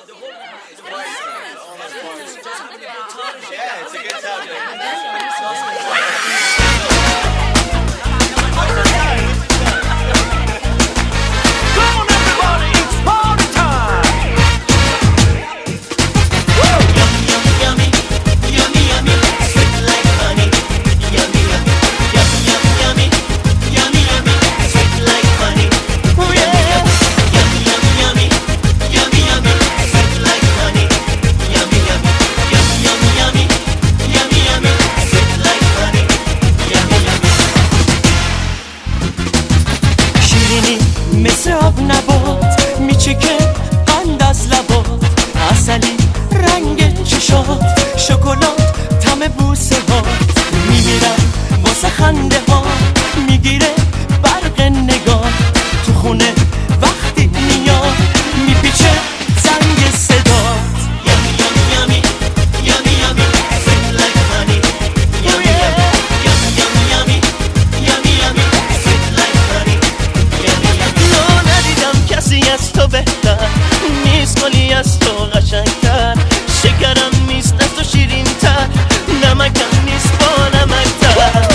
Yeah, it's a good time. مثل آب نبات میچکه قند از لبات، عسلی رنگ چشات، شکلات طعم بوسه هات، میمیرم واسه خنده ها، میگیره برق نگاه، تو خونه وقتی میاد میپیچه زنگ صدات. از تو بهتر نیست، گلی از تو قشنگتر، شکرم نیست از تو شیرین‌تر، نمکم نیست با نمکتر.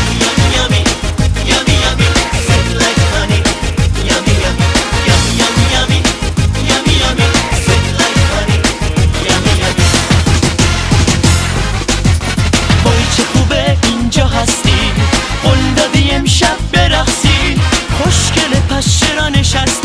وای چه خوبه اینجا هستی، قول دادی امشب برقصی، خوشگله پس چرا نشستی؟